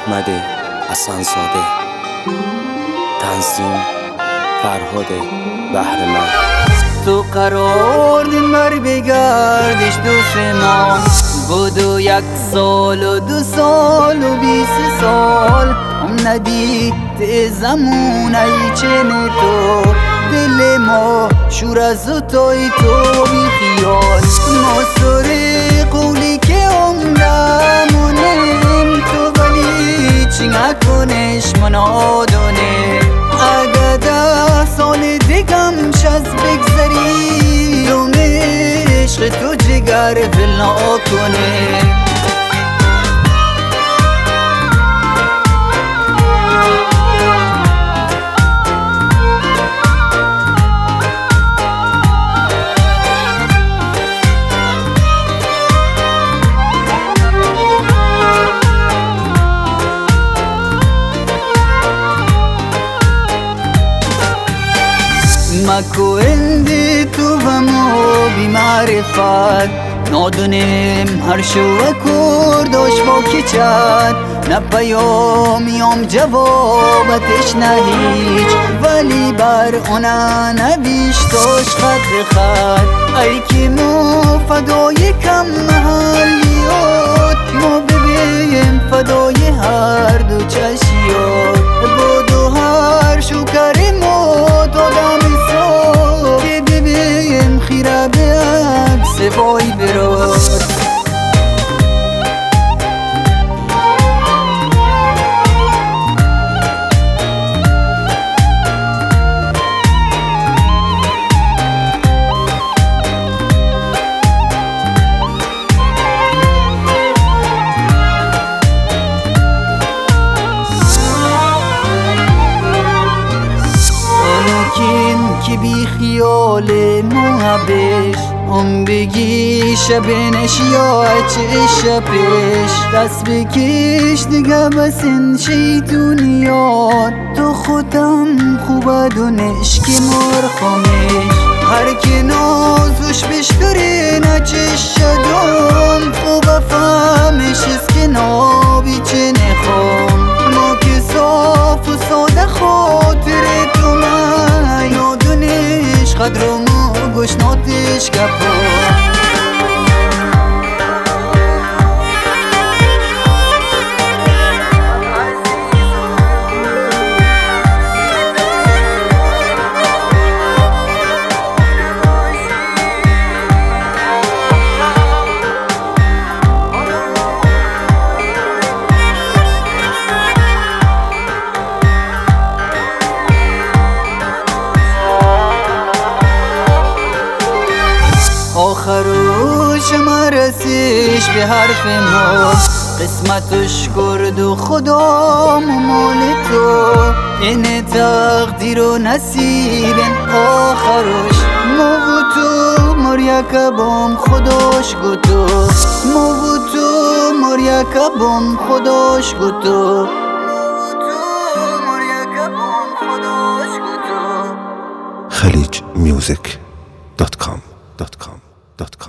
احمد حسن‌زاده، تنظیم فرهاد بهره‌مند. تو قرار دین بر بگردش 2 ماه بود و 1 سال و 2 سال و 20 سال ندی ته زمون ای چنه تو دل ما شور از توی تو بی خیال ما سر قولی که عمرمونیم تو ولی چی نکنش منادونه اگه 10 سال دیگم شز بگذری دوم عشق تو جگر ول نکنه مکو اندی تو و ما بی معرفت نادونیم هر شو کرداش با کی چد نه پیامیام جوابتش نه هیچ ولی بر اونا نویشتاش خط به خط ای که ما فدای کم محلیات ما ببیم فدای هر دو چشیات بودو هر شو کریم و دادم که ببیم خیره به عکس وای براد که بی خیال محبش بگی شبنش یا چه شبش دست بکش دیگه بس این شیطونیات تو خودم خوبه دونش که مرخمش هر که نازوش بشکره نچش شدم تو بفهمش از که نابی چه نخوام ما که صاف و ساده خاطر تو من یادونش قدر و ما گشناتش کپا آخروش مرسیش به حرف ما قسمتش کرد و خدا مال تو این تقدیر و نصیب آخروش ما و تو مریکبام خداش گتو ما و تو مریکبام خداش گتو خلیجmusic.com